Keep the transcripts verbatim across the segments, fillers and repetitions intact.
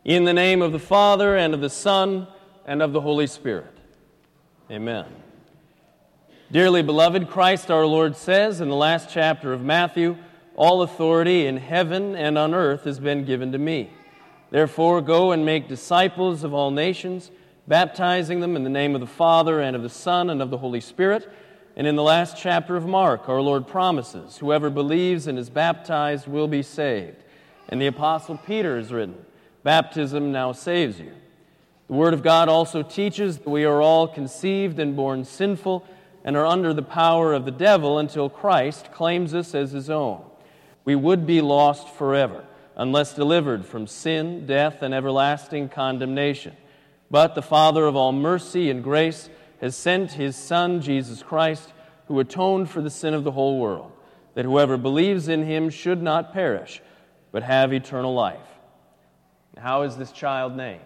In the name of the Father, and of the Son, and of the Holy Spirit. Amen. Dearly beloved, Christ our Lord says in the last chapter of Matthew, "All authority in heaven and on earth has been given to me. Therefore go and make disciples of all nations, baptizing them in the name of the Father, and of the Son, and of the Holy Spirit." And in the last chapter of Mark, our Lord promises, "Whoever believes and is baptized will be saved." And the Apostle Peter has written, "Baptism now saves you." The Word of God also teaches that we are all conceived and born sinful and are under the power of the devil until Christ claims us as His own. We would be lost forever unless delivered from sin, death, and everlasting condemnation. But the Father of all mercy and grace has sent His Son, Jesus Christ, who atoned for the sin of the whole world, that whoever believes in Him should not perish, but have eternal life. How is this child named?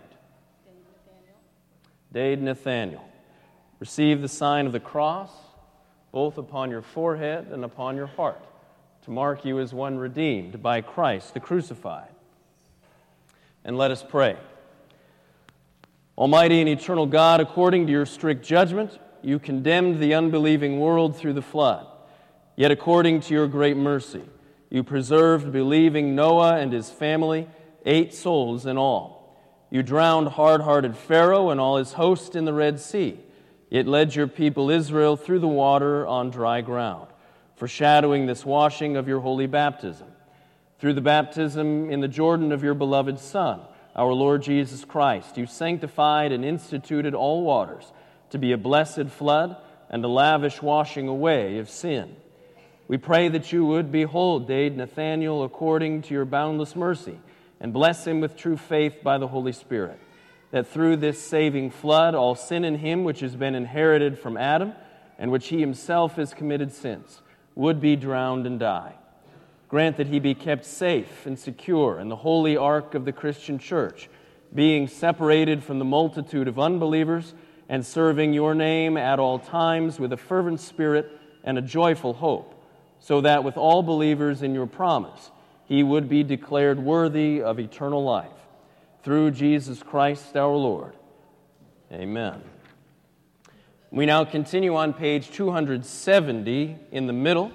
Dade Nathaniel. Receive the sign of the cross, both upon your forehead and upon your heart, to mark you as one redeemed by Christ the crucified. And let us pray. Almighty and eternal God, according to your strict judgment, you condemned the unbelieving world through the flood. Yet according to your great mercy, you preserved believing Noah and his family, eight souls in all. You drowned hard-hearted Pharaoh and all his host in the Red Sea, yet led your people Israel through the water on dry ground, foreshadowing this washing of your holy baptism. Through the baptism in the Jordan of your beloved Son, our Lord Jesus Christ, you sanctified and instituted all waters to be a blessed flood and a lavish washing away of sin. We pray that you would behold Dade Nathaniel according to your boundless mercy and bless him with true faith by the Holy Spirit, that through this saving flood all sin in him which has been inherited from Adam and which he himself has committed since would be drowned and die. Grant that he be kept safe and secure in the holy ark of the Christian church, being separated from the multitude of unbelievers and serving your name at all times with a fervent spirit and a joyful hope, so that with all believers in your promise he would be declared worthy of eternal life. Through Jesus Christ our Lord. Amen. We now continue on page two hundred seventy in the middle.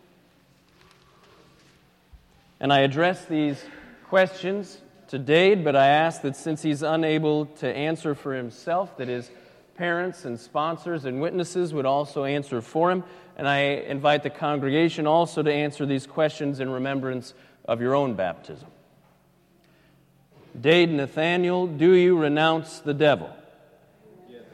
And I address these questions to Dade, but I ask that since he's unable to answer for himself, that his parents and sponsors and witnesses would also answer for him. And I invite the congregation also to answer these questions in remembrance of your own baptism. Dade Nathaniel, do you renounce the devil? Yes.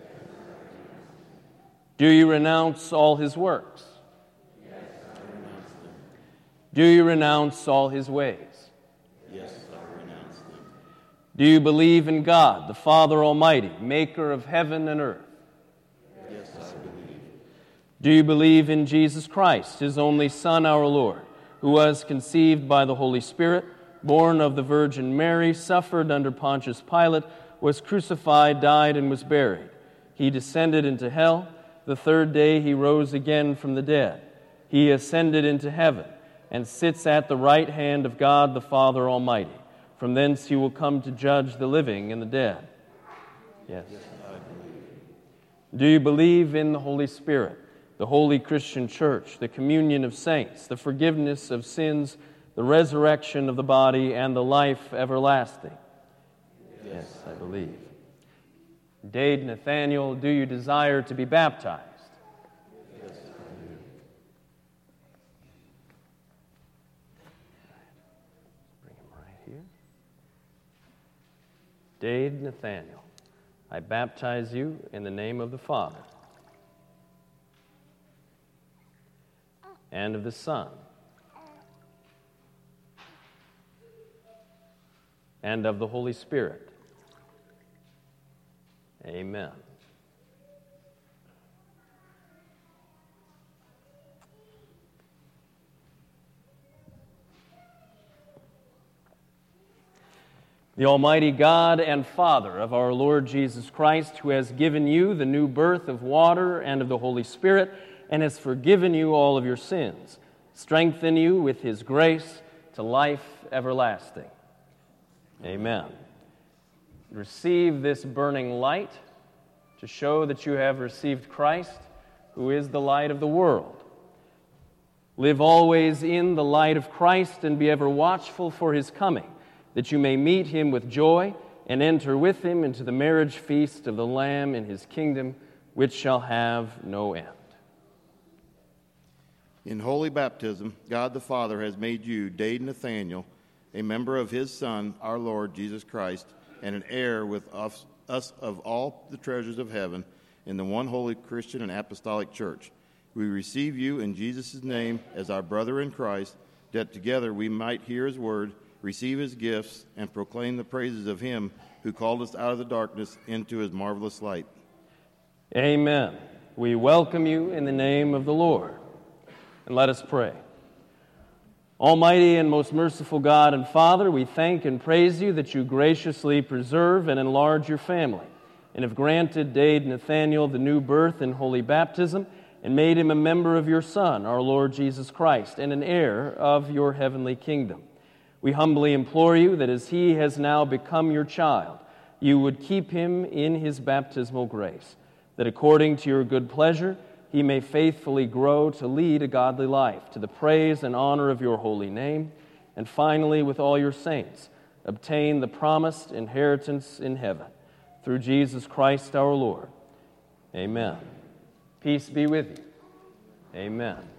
Do you renounce all his works? Yes, I renounce them. Do you renounce all his ways? Yes, I renounce them. Do you believe in God, the Father Almighty, maker of heaven and earth? Yes, I believe. Do you believe in Jesus Christ, His only Son, our Lord, who was conceived by the Holy Spirit, born of the Virgin Mary, suffered under Pontius Pilate, was crucified, died, and was buried. He descended into hell. The third day he rose again from the dead. He ascended into heaven and sits at the right hand of God the Father Almighty. From thence he will come to judge the living and the dead. Yes. Yes, I believe. Do you believe in the Holy Spirit, the holy Christian church, the communion of saints, the forgiveness of sins, the resurrection of the body, and the life everlasting? Yes, Yes, I believe. Dade Nathaniel, do you desire to be baptized? Yes, I do. Bring him right here. Dade Nathaniel, I baptize you in the name of the Father, and of the Son, and of the Holy Spirit. Amen. The Almighty God and Father of our Lord Jesus Christ, who has given you the new birth of water and of the Holy Spirit, and has forgiven you all of your sins, strengthen you with His grace to life everlasting. Amen. Receive this burning light to show that you have received Christ, who is the light of the world. Live always in the light of Christ and be ever watchful for his coming, that you may meet him with joy and enter with him into the marriage feast of the Lamb in his kingdom, which shall have no end. In holy baptism, God the Father has made you, Dade Nathaniel, a member of his Son, our Lord Jesus Christ, and an heir with us, us of all the treasures of heaven in the one holy Christian and apostolic church. We receive you in Jesus' name as our brother in Christ, that together we might hear his word, receive his gifts, and proclaim the praises of him who called us out of the darkness into his marvelous light. Amen. We welcome you in the name of the Lord. And let us pray. Almighty and most merciful God and Father, we thank and praise you that you graciously preserve and enlarge your family, and have granted Dade Nathaniel the new birth in holy baptism, and made him a member of your Son, our Lord Jesus Christ, and an heir of your heavenly kingdom. We humbly implore you that as he has now become your child, you would keep him in his baptismal grace, that according to your good pleasure, he may faithfully grow to lead a godly life, to the praise and honor of your holy name, and finally, with all your saints, obtain the promised inheritance in heaven. Through Jesus Christ our Lord. Amen. Peace be with you. Amen.